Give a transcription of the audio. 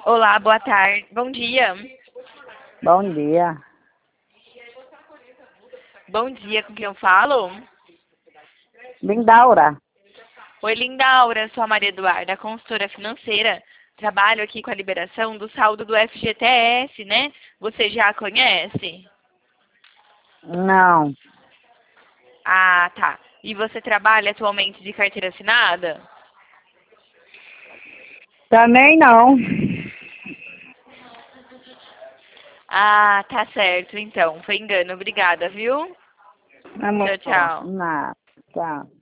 Olá, boa tarde. Bom dia. Bom dia. Bom dia, com quem eu falo? Lindaura. Oi, Lindaura, sou a Maria Eduarda, consultora financeira. Trabalho aqui com a liberação do saldo do FGTS, né? Você já conhece? Não, Ah, tá. E você trabalha atualmente de carteira assinada? também não. Ah, tá certo, então. Foi engano. Obrigada, viu? Amor, Tchau, tchau. nada. Tchau.